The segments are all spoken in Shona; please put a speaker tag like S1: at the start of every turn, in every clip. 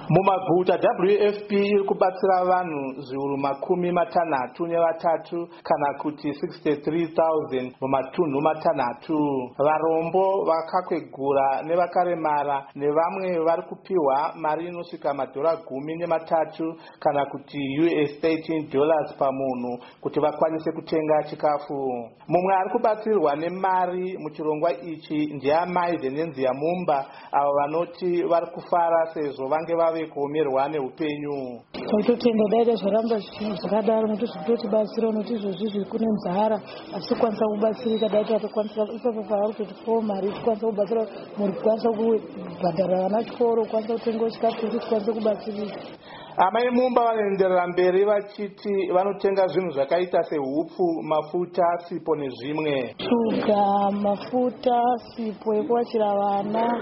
S1: Mumaguta WFP iri kubatsira vanhu zviuru 63 kana kuti 63,000 mumatunhu matanhatu. Varombo, vakakwegura nevakaremara nevamwe vari kupiwa mari inosvika $10 kana kuti $13 pamunhu kuti vakwanise kutenga chikafu. Mumwe ari kubatsirwa nemari muchirongwa ichi ndiamai Venenzia Mumba, avo vanoti vari kufara sezvo vange vave kuomerwa neupenyu.
S2: Totenda daita zvaramba zvinhu zvakadaro nokuti zvitotibatsira nokuti izvozvi kune nzara asi kwanisa kubatsirika daita tokwanisa ipapo pavari kutotipoo mari tikwanisa kubatsira muri kwanisa kubhadhara vana chikoro kwanisa kutenga chikafu kuti tikwanisa kubatsirika.
S1: Amai Mumba vanoenderera mberi vachiti vanotenga zvinhu zvakaita sehupfu, mafuta, sipo nezvimwe.
S2: Shuga, mafuta, sipo yekuvachira vana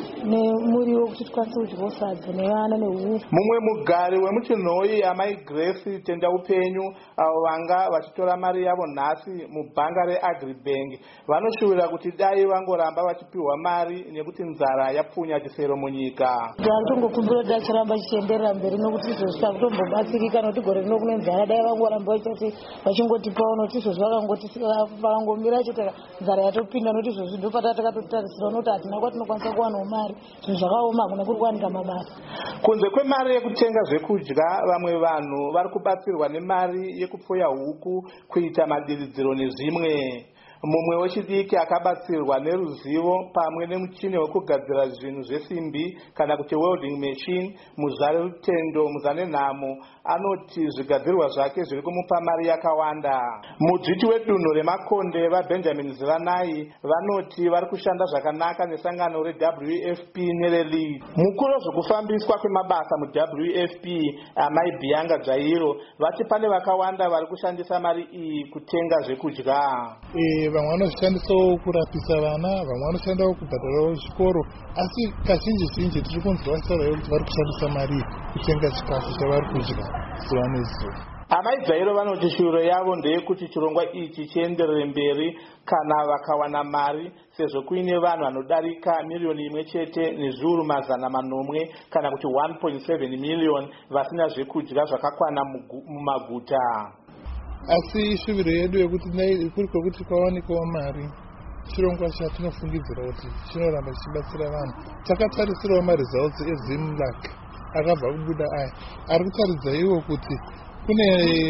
S2: nemuriwo kuti tikwanise kudya sadza nevana nehupfu.
S1: Mumwe mugari wemuchinhoi amai Grace Tenda Upenyu, avo vanga vachitora mari yavo nhasi mubhanga reAgribank, vanoshuvira kuti dai vangoramba vachipiwa mari nekuti nzara yapfunya chisero munyika.
S2: Tinokumbira kuti vachiramba chienderera mberi nokuti izvozvi takutombobatsirika nokuti gore rino kune nzara dai vangoramba vachingotipawo nokuti izvozvi vakangomira chete nzara yatopinda nokuti izvozvi ndopata takatotarisira nokuti hatina kwatinokwanisa kuwanawo mari zvinhu zvakaoma hakuna kuri kuwanika mabasa.
S1: Kunze kwemari yekutenga zvekudya, vamwe vanhu vari kubatsirwa nemari yekupfuya huku, kuita madiridziro nezvimwe. Mumwe wechidiki akabatsirwa neruzivo pamwe nemuchini wekugadzira zvinhu zvesimbi kana kuti welding machine. Muzvare Rutendo Muzanenhamo anoti zvigadzirwa zvake zviri kumupa mari yakawanda. Mudzviti wedunhu remakonde vaBenjamin Zivanai vanoti vari kushanda zvakanaka nesangano reWFP nereLead. Mukuru wezvekufambiswa kwemabasa muWFP amai Bianga Jairo vati pane vakawanda vari kushandisa mari iyi kutenga zvekudya.
S3: Vamwe vanoshandisawo kurapisa vana, vamwe vanoshandawo kubhadharawo chikoro, asi kazhinji tiri kunzwa kuti vari kushandisa mari kutenga chikafu chavari kudya zuva nezuva.
S1: Amai Jairo vanoti shuro yavo ndeyekuti chirongwa ichi chienderere mberi kana vakawana mari, sezvo kuine vanhu vanodarika miliyoni imwe chete nezviuru 800 kana kuti 1.7 million vasina zvekudya zvakakwana mumaguta.
S3: Asi shuviro yedu yekuti kuri kwekuti kwawanikawo mari, chirongwa chatinofungidzira kuti chinoramba chichibatsira vanhu. Takatarisirawo maresults eZimlac akabva kubuda aya ari kutaridza iwo kuti kune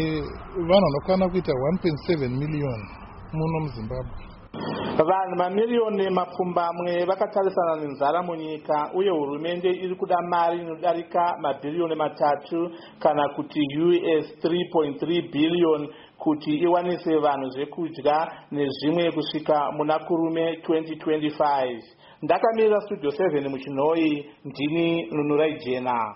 S3: vanhu vanokwana kuita 1.7 million muno muZimbabwe.
S1: Vanhu mamiriyoni mapfumbamwe vakatarisana nenzara munyika, uye hurumende iri kuda mari inodarika mabhiriyoni 3 kana kuti $3.3 billion kuti iwanise vanhu zvekudya nezvimwe kusvika muna kurume 2025. Ndakamirira Studio 7 muchinhoi, ndini Nunurai Jena.